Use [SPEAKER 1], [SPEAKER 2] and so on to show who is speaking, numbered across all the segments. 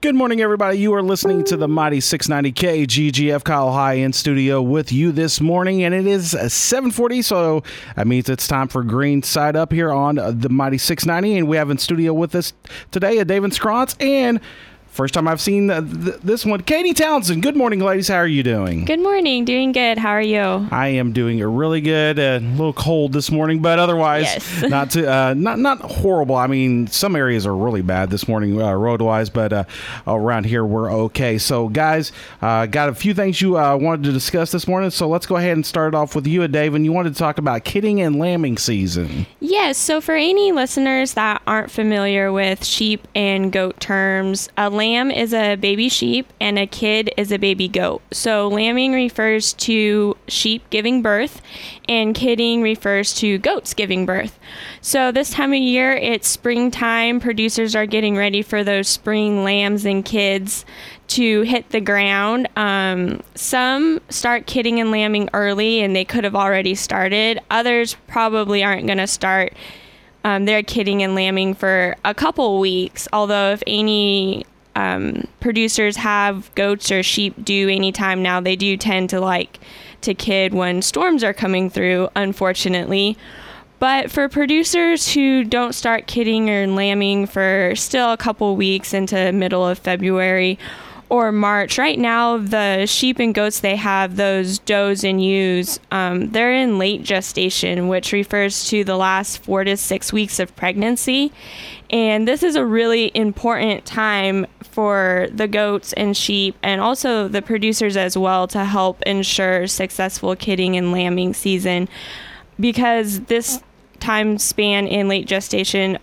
[SPEAKER 1] Good morning, everybody. You are listening to the Mighty 690 KGGF. Kyle High in studio with you this morning, and it is 7:40, so that means it's time for Green Side Up here on the Mighty 690, and we have in studio with us today David Scrontz, and first time I've seen this one, Katie Townsend. Good morning, ladies. How are you doing?
[SPEAKER 2] Good morning. Doing good. How are you?
[SPEAKER 1] I am doing really good. A little cold this morning, but otherwise not horrible. I mean, some areas are really bad this morning road-wise, but around here we're okay. So, guys, got a few things you wanted to discuss this morning, so let's go ahead and start off with you, Dave, and you wanted to talk about kidding and lambing season.
[SPEAKER 2] Yes. So for any listeners that aren't familiar with sheep and goat terms, a lamb is a baby sheep and a kid is a baby goat. So lambing refers to sheep giving birth and kidding refers to goats giving birth. So this time of year, it's springtime. Producers are getting ready for those spring lambs and kids to hit the ground. Some start kidding and lambing early and they could have already started. Others probably aren't going to start their kidding and lambing for a couple weeks, although if any producers have goats or sheep due anytime now, they do tend to like to kid when storms are coming through, unfortunately. But for producers who don't start kidding or lambing for still a couple weeks into middle of February or March, right now the sheep and goats they have, those does and ewes, they're in late gestation, which refers to the last 4 to 6 weeks of pregnancy. And this is a really important time for the goats and sheep and also the producers as well to help ensure successful kidding and lambing season, because this time span in late gestation,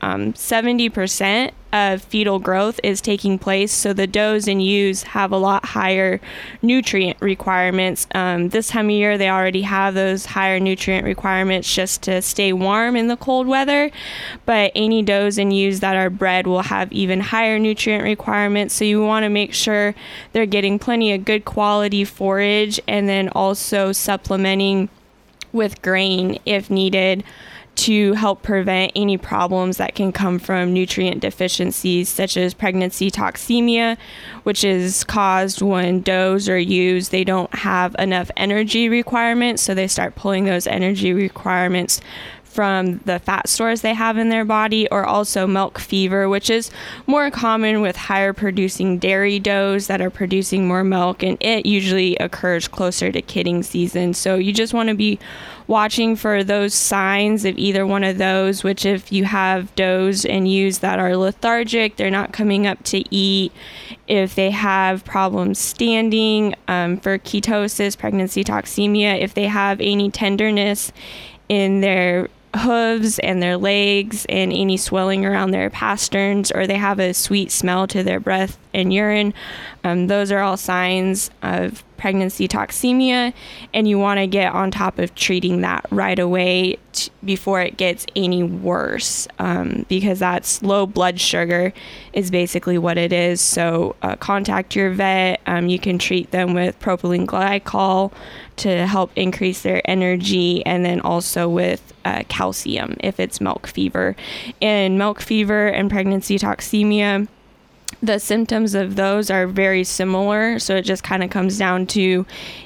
[SPEAKER 2] 70% of fetal growth is taking place. So the does and ewes have a lot higher nutrient requirements. This time of year, they already have those higher nutrient requirements just to stay warm in the cold weather. But any does and ewes that are bred will have even higher nutrient requirements. So you want to make sure they're getting plenty of good quality forage and then also supplementing with grain if needed to help prevent any problems that can come from nutrient deficiencies such as pregnancy toxemia, which is caused when does or ewes, they don't have enough energy requirements, so they start pulling those energy requirements from the fat stores they have in their body, or also milk fever, which is more common with higher producing dairy does that are producing more milk, and it usually occurs closer to kidding season. So you just want to be watching for those signs of either one of those, which if you have does and ewes that are lethargic, they're not coming up to eat, if they have problems standing, for ketosis, pregnancy toxemia, if they have any tenderness in their hooves and their legs and any swelling around their pasterns, or they have a sweet smell to their breath and urine, those are all signs of pregnancy toxemia, and you want to get on top of treating that right away before it gets any worse, because that's low blood sugar is basically what it is. So contact your vet. You can treat them with propylene glycol to help increase their energy, and then also with calcium if it's milk fever. And milk fever and pregnancy toxemia, the symptoms of those are very similar. So it just kind of comes down to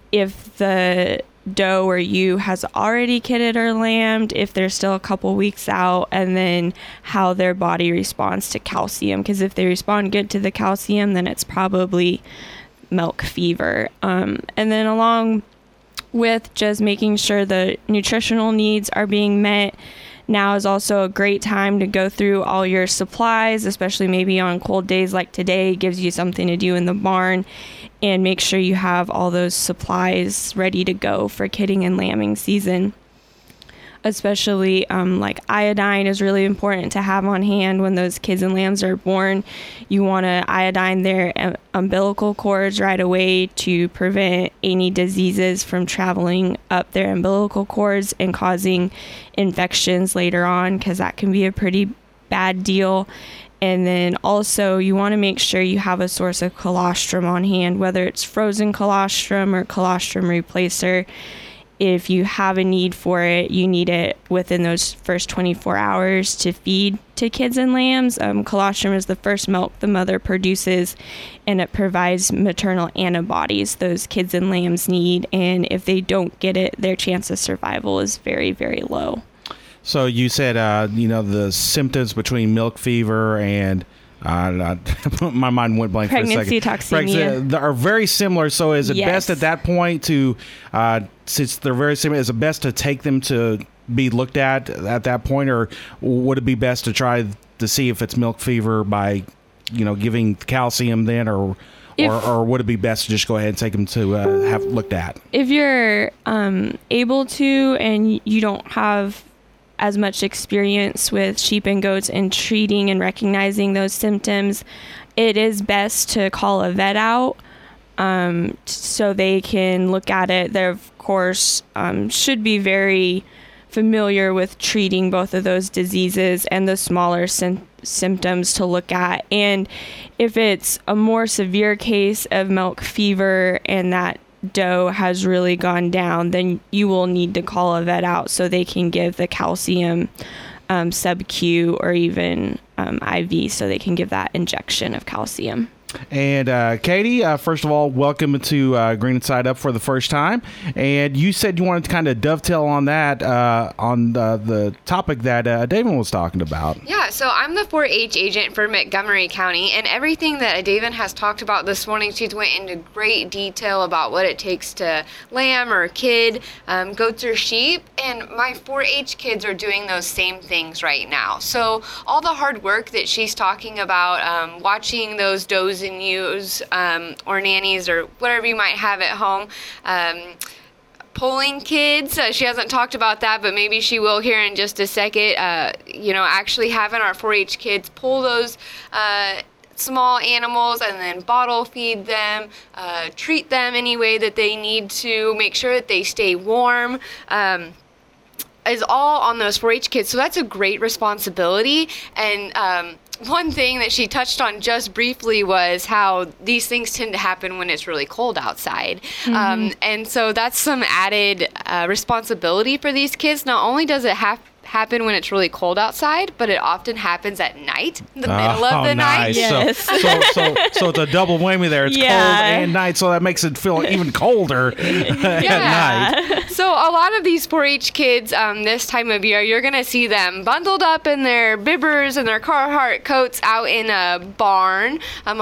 [SPEAKER 2] if the doe or ewe has already kidded or lambed, if they're still a couple weeks out, and then how their body responds to calcium. Because if they respond good to the calcium, then it's probably milk fever. And then along with just making sure the nutritional needs are being met, now is also a great time to go through all your supplies, especially maybe on cold days like today. It gives you something to do in the barn, and make sure you have all those supplies ready to go for kidding and lambing season. Especially like iodine is really important to have on hand when those kids and lambs are born. You want to iodine their umbilical cords right away to prevent any diseases from traveling up their umbilical cords and causing infections later on, because that can be a pretty bad deal. And then also you want to make sure you have a source of colostrum on hand, whether it's frozen colostrum or colostrum replacer. if you have a need for it, you need it within those first 24 hours to feed to kids and lambs. Colostrum is the first milk the mother produces, and it provides maternal antibodies those kids and lambs need. And if they don't get it, their chance of survival is very, very low.
[SPEAKER 1] So you said, the symptoms between milk fever and my mind went blank
[SPEAKER 2] pregnancy
[SPEAKER 1] for a second.
[SPEAKER 2] toxemia
[SPEAKER 1] Are very similar. So is it
[SPEAKER 2] Yes.
[SPEAKER 1] best at that point to, since they're very similar, is it best to take them to be looked at that point, or would it be best to try to see if it's milk fever by, giving calcium then, or would it be best to just go ahead and take them to have looked at?
[SPEAKER 2] If you're able to, and you don't have as much experience with sheep and goats in treating and recognizing those symptoms, it is best to call a vet out so they can look at it. They, of course, should be very familiar with treating both of those diseases and the smaller symptoms to look at. And if it's a more severe case of milk fever and that doe has really gone down, then you will need to call a vet out so they can give the calcium sub-Q or even IV, so they can give that injection of calcium.
[SPEAKER 1] And Katie, first of all, welcome to Green Side Up for the first time. And you said you wanted to kind of dovetail on that, on the topic that David was talking about.
[SPEAKER 3] Yeah, so I'm the 4-H agent for Montgomery County, and everything that David has talked about this morning, she's went into great detail about what it takes to lamb or kid, goats or sheep, and my 4-H kids are doing those same things right now. So all the hard work that she's talking about, watching those does and ewes or nannies or whatever you might have at home, pulling kids. She hasn't talked about that, but maybe she will here in just a second. Actually having our 4-H kids pull those small animals and then bottle feed them, treat them any way that they need to, make sure that they stay warm. Is all on those 4-H kids. So that's a great responsibility. And one thing that she touched on just briefly was how these things tend to happen when it's really cold outside.
[SPEAKER 2] Mm-hmm.
[SPEAKER 3] And so that's some added responsibility for these kids. Not only does it happen when it's really cold outside, but it often happens at night, in the middle of the night.
[SPEAKER 1] Nice.
[SPEAKER 2] Yes.
[SPEAKER 1] So it's a double whammy there. It's cold and night, so that makes it feel even colder at night.
[SPEAKER 3] So a lot of these 4-H kids this time of year, you're going to see them bundled up in their bibbers and their Carhartt coats out in a barn.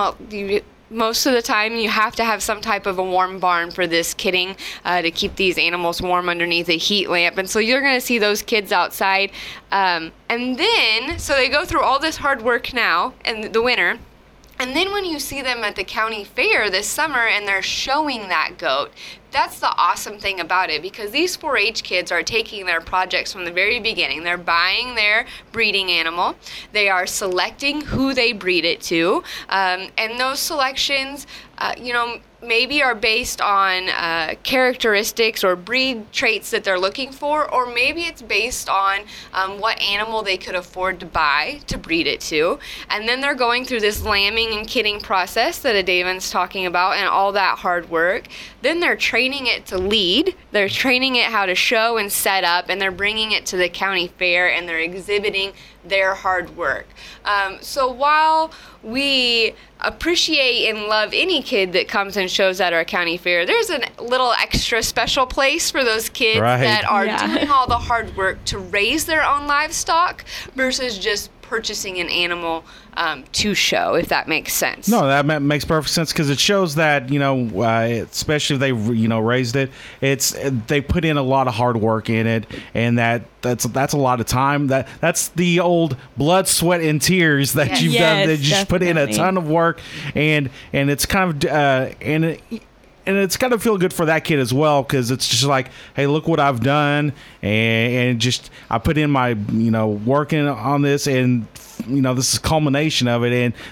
[SPEAKER 3] Most of the time, you have to have some type of a warm barn for this kidding to keep these animals warm underneath a heat lamp. And so you're going to see those kids outside. And then, so they go through all this hard work now in the winter. And then when you see them at the county fair this summer and they're showing that goat, that's the awesome thing about it, because these 4-H kids are taking their projects from the very beginning. They're buying their breeding animal. They are selecting who they breed it to. And those selections, maybe are based on characteristics or breed traits that they're looking for, or maybe it's based on what animal they could afford to buy to breed it to. And then they're going through this lambing and kidding process that Adavin's talking about and all that hard work. Then they're training it to lead. They're training it how to show and set up, and they're bringing it to the county fair, and they're exhibiting their hard work. So while we appreciate and love any kid that comes and shows at our county fair, there's a little extra special place for those kids that are doing all the hard work to raise their own livestock versus just purchasing an animal to show, if that makes sense.
[SPEAKER 1] No, that makes perfect sense, because it shows that, especially if they, raised it, they put in a lot of hard work in it, and that's a lot of time. That's the old blood, sweat, and tears that you've done. That you just put in a ton of work, and it's kind of and it's got to feel good for that kid as well, because it's just like, hey, look what I've done, and just I put in my working on this, and this is culmination of it, and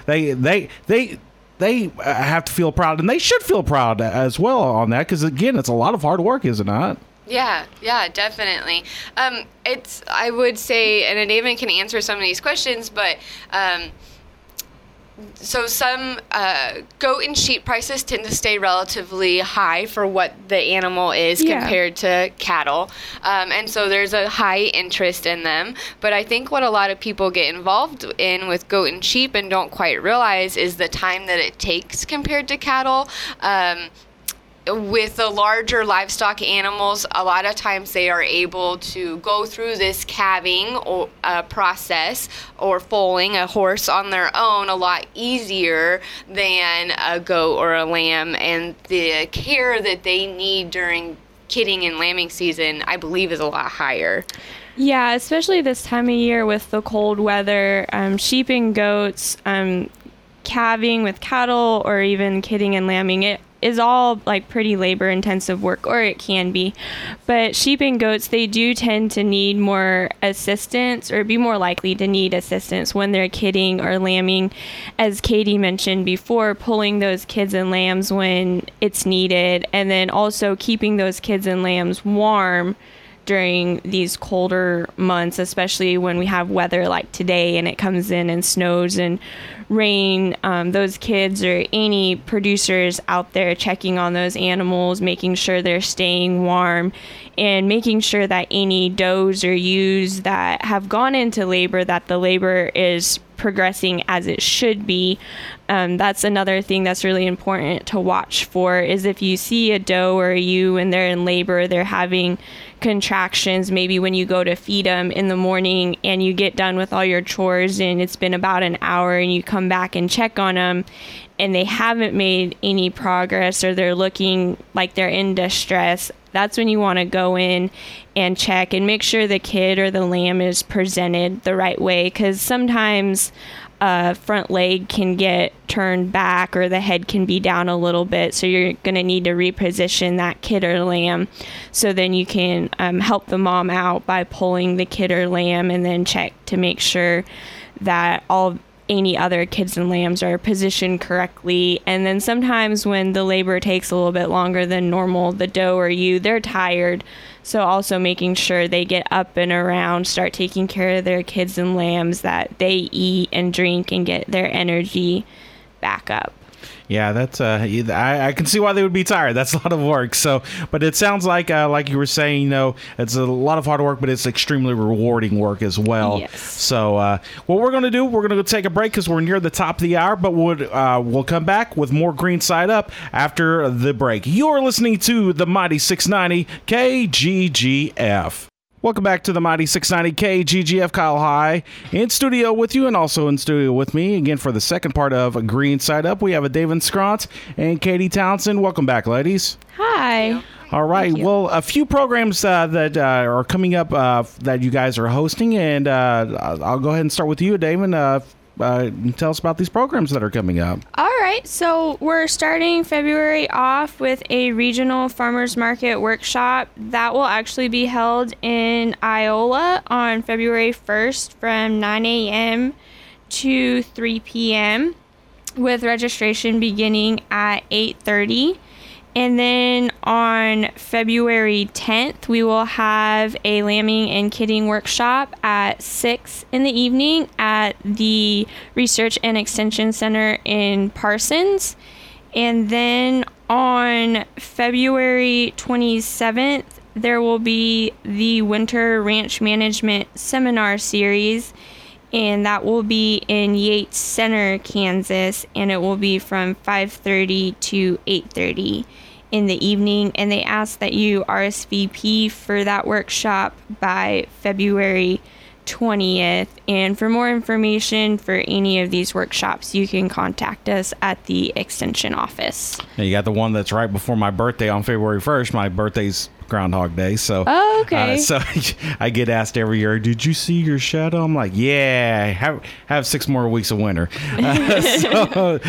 [SPEAKER 1] they have to feel proud, and they should feel proud as well on that, because again, it's a lot of hard work, is it not?
[SPEAKER 3] Yeah, definitely. I would say, and David can answer some of these questions, but So some goat and sheep prices tend to stay relatively high for what the animal is compared to cattle. And so there's a high interest in them. But I think what a lot of people get involved in with goat and sheep and don't quite realize is the time that it takes compared to cattle. With the larger livestock animals, a lot of times they are able to go through this calving or process or foaling a horse on their own a lot easier than a goat or a lamb, and the care that they need during kidding and lambing season, I believe, is a lot higher.
[SPEAKER 2] Yeah, especially this time of year with the cold weather, sheep and goats, calving with cattle, or even kidding and lambing, it is all like pretty labor intensive work, or it can be. But sheep and goats, they do tend to need more assistance, or be more likely to need assistance when they're kidding or lambing, as Katie mentioned before, pulling those kids and lambs when it's needed, and then also keeping those kids and lambs warm during these colder months, especially when we have weather like today and it comes in and snows and rain. Those kids or any producers out there checking on those animals, making sure they're staying warm, and making sure that any does or ewes that have gone into labor, that the labor is progressing as it should be. That's another thing that's really important to watch for, is if you see a doe or a ewe and they're in labor, they're having contractions, maybe when you go to feed them in the morning and you get done with all your chores and it's been about an hour and you come back and check on them and they haven't made any progress, or they're looking like they're in distress, that's when you want to go in and check and make sure the kid or the lamb is presented the right way, because sometimes front leg can get turned back or the head can be down a little bit, so you're going to need to reposition that kid or lamb, so then you can help the mom out by pulling the kid or lamb, and then check to make sure that any other kids and lambs are positioned correctly. And then sometimes when the labor takes a little bit longer than normal, the doe or ewe, they're tired, so also making sure they get up and around, start taking care of their kids and lambs, that they eat and drink and get their energy back up.
[SPEAKER 1] Yeah, that's I can see why they would be tired. That's a lot of work. So, but it sounds like you were saying, it's a lot of hard work, but it's extremely rewarding work as well.
[SPEAKER 2] Yes.
[SPEAKER 1] So, what we're going to do, we're going to go take a break because we're near the top of the hour, but we'll come back with more Green Side Up after the break. You're listening to the Mighty 690 KGGF. Welcome back to the Mighty 690 KGGF. Kyle High in studio with you, and also in studio with me again for the second part of Green Side Up. We have David Scront and Katie Townsend. Welcome back, ladies.
[SPEAKER 2] Hi.
[SPEAKER 1] All right. Well, a few programs that are coming up that you guys are hosting, and I'll go ahead and start with you, David. Tell us about these programs that are coming up.
[SPEAKER 2] All right, so we're starting February off with a regional farmers market workshop that will actually be held in Iola on February 1st from 9 a.m. to 3 p.m. with registration beginning at 8:30. And then on February 10th, we will have a lambing and kidding workshop at 6 in the evening at the Research and Extension Center in Parsons. And then on February 27th, there will be the Winter Ranch Management Seminar Series, and that will be in Yates Center, Kansas, and it will be from 5:30 to 8:30 in the evening. And they ask that you RSVP for that workshop by February 20th. And for more information for any of these workshops, you can contact us at the Extension office.
[SPEAKER 1] And you got the one that's right before my birthday on February 1st. My birthday's Groundhog Day, so
[SPEAKER 2] okay.
[SPEAKER 1] So I get asked every year, "Did you see your shadow?" I'm like, "Yeah, have 6 more weeks of winter." But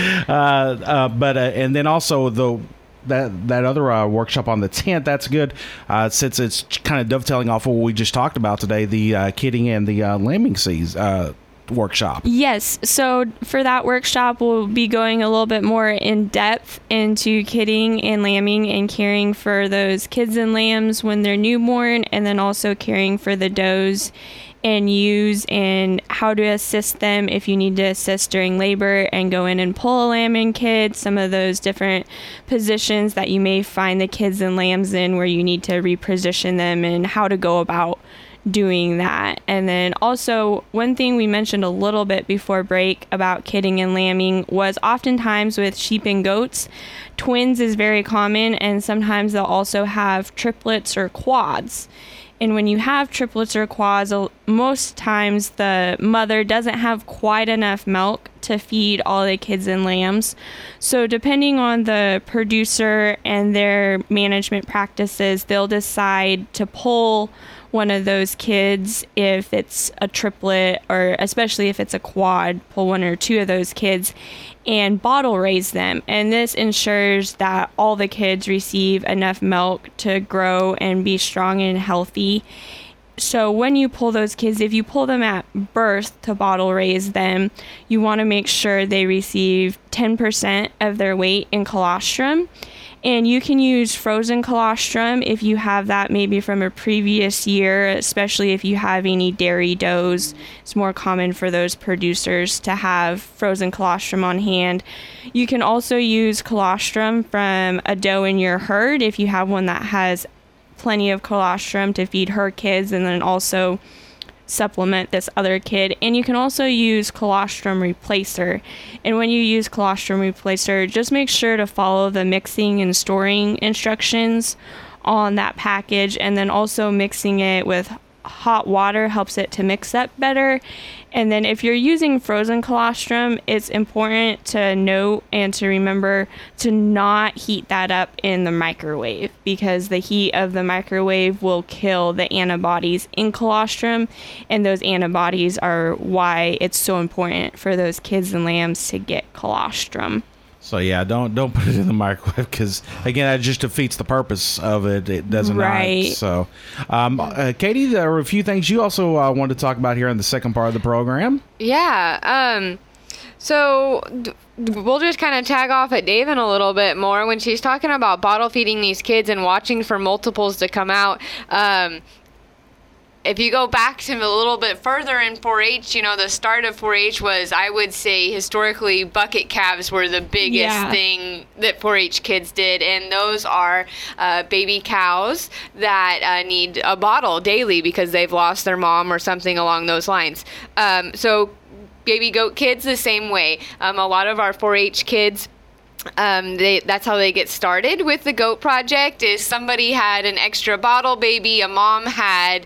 [SPEAKER 1] and then also that other workshop on the 10th, that's good, since it's kind of dovetailing off of what we just talked about today, the kidding and the lambing season workshop.
[SPEAKER 2] Yes, so for that workshop, we'll be going a little bit more in depth into kidding and lambing and caring for those kids and lambs when they're newborn, and then also caring for the does and use, and how to assist them if you need to assist during labor and go in and pull a lamb and kid, some of those different positions that you may find the kids and lambs in where you need to reposition them, and how to go about doing that. And then also, one thing we mentioned a little bit before break about kidding and lambing was oftentimes with sheep and goats, twins is very common, and sometimes they'll also have triplets or quads. And when you have triplets or quads, most times the mother doesn't have quite enough milk to feed all the kids and lambs. So depending on the producer and their management practices, they'll decide to pull one of those kids if it's a triplet, or especially if it's a quad, pull one or two of those kids and bottle raise them. And this ensures that all the kids receive enough milk to grow and be strong and healthy. So when you pull those kids, if you pull them at birth to bottle raise them, you want to make sure they receive 10% of their weight in colostrum. And you can use frozen colostrum if you have that maybe from a previous year, especially if you have any dairy does. It's more common for those producers to have frozen colostrum on hand. You can also use colostrum from a doe in your herd if you have one that has plenty of colostrum to feed her kids, and then also supplement this other kid. And you can also use colostrum replacer. And when you use colostrum replacer, just make sure to follow the mixing and storing instructions on that package, and then also mixing it with hot water helps it to mix up better. And then if you're using frozen colostrum, it's important to note and to remember to not heat that up in the microwave, because the heat of the microwave will kill the antibodies in colostrum, and those antibodies are why it's so important for those kids and lambs to get colostrum.
[SPEAKER 1] So yeah, don't put it in the microwave, because again, that just defeats the purpose of it. It doesn't.
[SPEAKER 2] Right.
[SPEAKER 1] So, Katie, there were a few things you also wanted to talk about here in the second part of the program.
[SPEAKER 3] Yeah. So we'll just kind of tag off at Daven a little bit more when she's talking about bottle feeding these kids and watching for multiples to come out. If you go back to a little bit further in 4-H, the start of 4-H was, I would say, historically, bucket calves were the biggest thing that 4-H kids did. And those are baby cows that need a bottle daily because they've lost their mom or something along those lines. So baby goat kids, the same way. A lot of our 4-H kids, that's how they get started with the goat project. Is somebody had an extra bottle baby, a mom had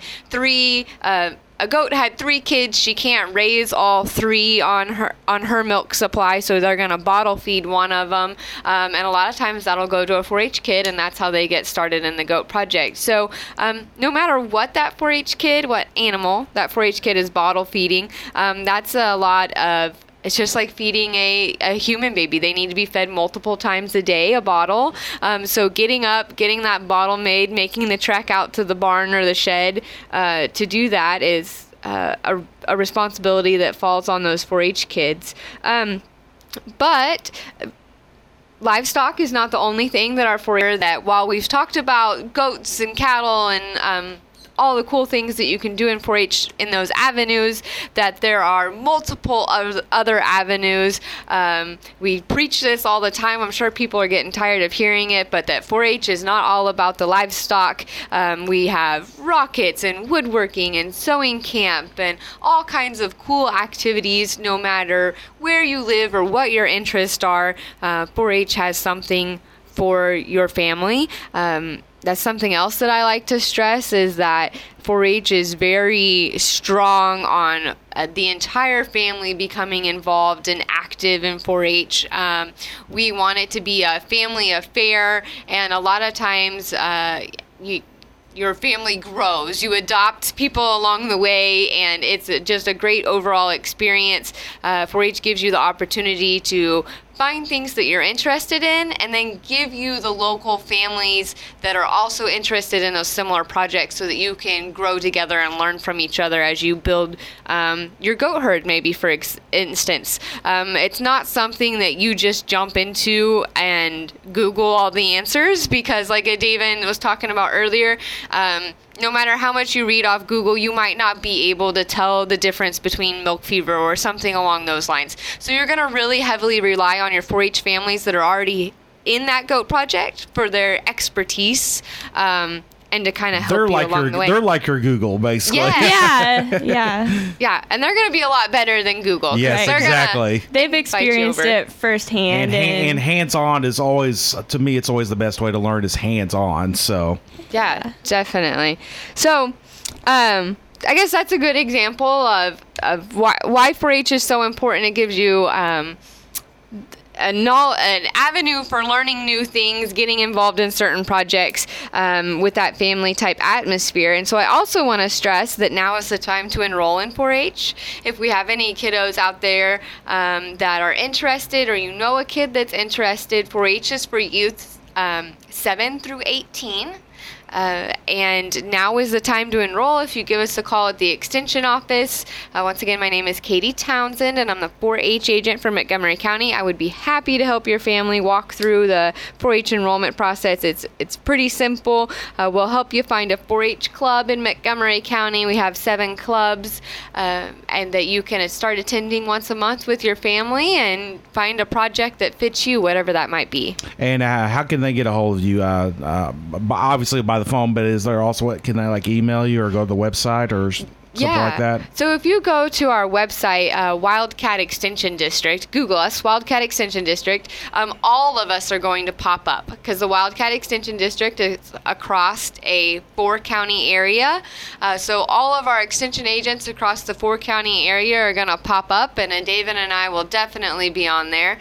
[SPEAKER 3] a goat had 3 kids. She can't raise all 3 on her milk supply, so they're gonna bottle feed one of them, and a lot of times that'll go to a 4-H kid, and that's how they get started in the goat project. So no matter what that 4-H kid, what animal that 4-H kid is bottle feeding, that's a lot of. It's just like feeding a human baby. They need to be fed multiple times a day, a bottle. So getting up, getting that bottle made, making the trek out to the barn or the shed to do that is a responsibility that falls on those 4-H kids. But livestock is not the only thing that our 4-H, that while we've talked about goats and cattle and all the cool things that you can do in 4-H in those avenues, that there are multiple other avenues. We preach this all the time. I'm sure people are getting tired of hearing it, but that 4-H is not all about the livestock. We have rockets and woodworking and sewing camp and all kinds of cool activities. No matter where you live or what your interests are, 4-H has something for your family. That's something else that I like to stress, is that 4-H is very strong on the entire family becoming involved and active in 4-H. We want it to be a family affair, and a lot of times your family grows. You adopt people along the way, and it's just a great overall experience. 4-H gives you the opportunity to find things that you're interested in, and then give you the local families that are also interested in those similar projects, so that you can grow together and learn from each other as you build your goat herd, maybe, for instance. It's not something that you just jump into and Google all the answers, because like David was talking about earlier, no matter how much you read off Google, you might not be able to tell the difference between milk fever or something along those lines. So you're going to really heavily rely on your 4-H families that are already in that goat project for their expertise. And to kind of help you along the way.
[SPEAKER 1] They're like your Google, basically.
[SPEAKER 2] Yeah.
[SPEAKER 3] Yeah, and they're going to be a lot better than Google.
[SPEAKER 1] Yes, exactly.
[SPEAKER 2] They've experienced it firsthand.
[SPEAKER 1] And hands-on is always, to me, it's always the best way to learn is hands-on. So
[SPEAKER 3] yeah, definitely. So I guess that's a good example of why 4-H is so important. It gives you an avenue for learning new things, getting involved in certain projects with that family type atmosphere. And so I also want to stress that now is the time to enroll in 4-H. If we have any kiddos out there that are interested, or you know a kid that's interested, 4-H is for youth 7 through 18. And now is the time to enroll. If you give us a call at the Extension office. Once again, my name is Katie Townsend, and I'm the 4-H agent for Montgomery County. I would be happy to help your family walk through the 4-H enrollment process. It's pretty simple. We'll help you find a 4-H club in Montgomery County. We have 7 clubs, and that you can start attending once a month with your family and find a project that fits you, whatever that might be.
[SPEAKER 1] And how can they get a hold of you? Obviously by the phone, but is there also, can they like email you or go to the website or something like that?
[SPEAKER 3] So if you go to our website, Wildcat Extension District, Google us, Wildcat Extension District, all of us are going to pop up because the Wildcat Extension District is across a 4-county area. So all of our extension agents across the 4-county area are going to pop up, and David and I will definitely be on there.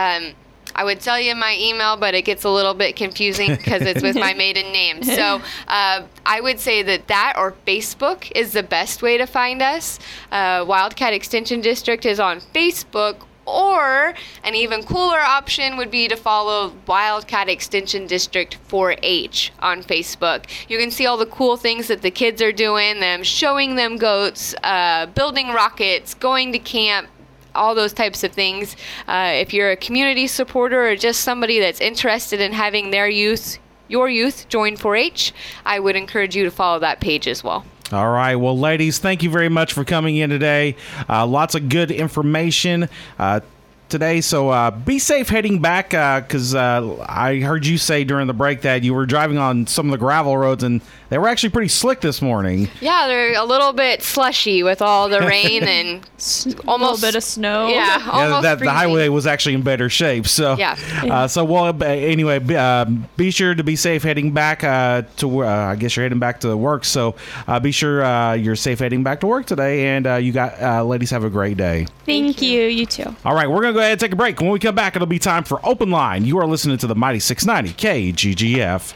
[SPEAKER 3] I would tell you my email, but it gets a little bit confusing because it's with my maiden name. So I would say that or Facebook is the best way to find us. Wildcat Extension District is on Facebook, or an even cooler option would be to follow Wildcat Extension District 4-H on Facebook. You can see all the cool things that the kids are doing, them showing them goats, building rockets, going to camp, all those types of things. If you're a community supporter or just somebody that's interested in having your youth join 4-H, I would encourage you to follow that page as well.
[SPEAKER 1] All right. Well, ladies, thank you very much for coming in today. Lots of good information today. So be safe heading back because I heard you say during the break that you were driving on some of the gravel roads and they were actually pretty slick this morning.
[SPEAKER 3] Yeah, they're a little bit slushy with all the rain and almost
[SPEAKER 2] a little bit of snow.
[SPEAKER 3] Yeah, almost
[SPEAKER 1] the highway was actually in better shape. So anyway, be sure to be safe heading back to I guess you're heading back to work. So be sure you're safe heading back to work today, and ladies, have a great day.
[SPEAKER 2] Thank you. You too.
[SPEAKER 1] All right, we're gonna go ahead and take a break. When we come back, it'll be time for Open Line. You are listening to the Mighty 690 KGGF.